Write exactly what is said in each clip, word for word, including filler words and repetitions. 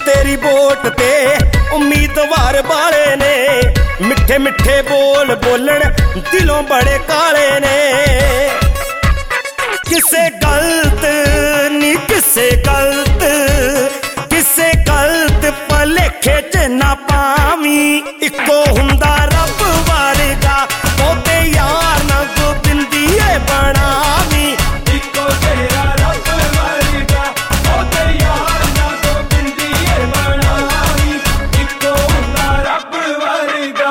तेरी वोट ते उम्मीदवार वाले ने मिठे मिठे बोल बोलन दिलों बड़े काले ने। किसे गलत नी किसे गलत किसे गलत भलेखे च ना पावी इको हुंदा रब वर्गा ओते यार ना गोबिंदीए बनावी इको तेरा रब वर्गा ओते यार ना गोबिंदीए बनावी इको हुंदा रब वर्गा।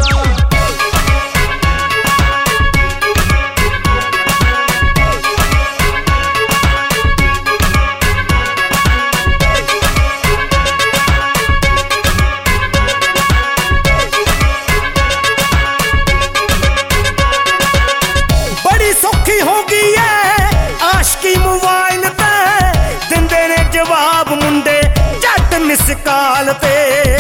सौखी हो गई है आशकी मोबाइल ते दिंदे ने जवाब मुंडे झट मिस कॉल ते।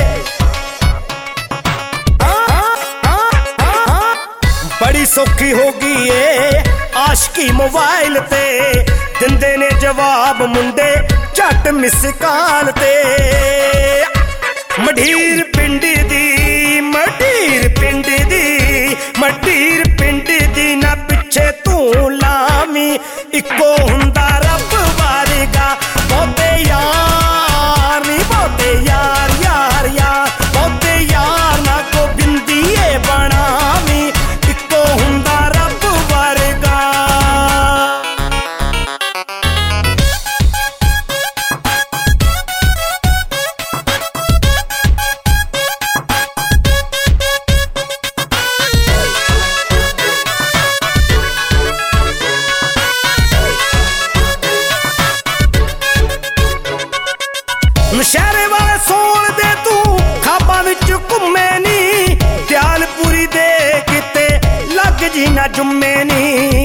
बड़ी सौखी हो गई है आशकी मोबाइल ते दिंदे ने जवाब मुंडे झट मिस कॉल ते। मढीर पिंड दी मढीर पिंड दी मढीर पिंड दी ना पिछे तू लामी इको हुंदा रब वर्गा बहुते यार नी बहुते यार यार यार बहुते यार ना गोबिंदीए बनावी इको हुंदा रब वर्गा। नशहरे वाले सोल दे तू खाबा विच घुम्मे नी दयालपुरी दे किते लग जी ना जुम्मे नी।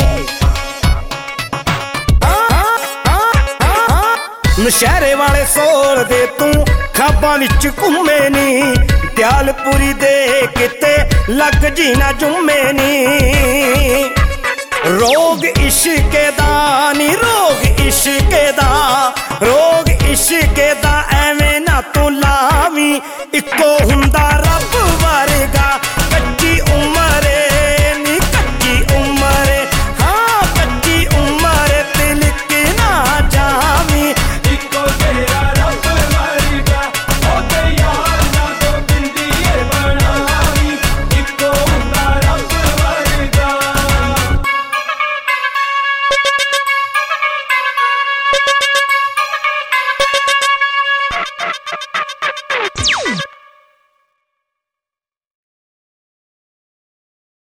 नशहरे वाले सोल दे तू खाबा विच घुम्मे नी दयालपुरी दे किते लग जी ना जुम्मे नी। रोग इश्के दा नी रोग इश्के दा रोग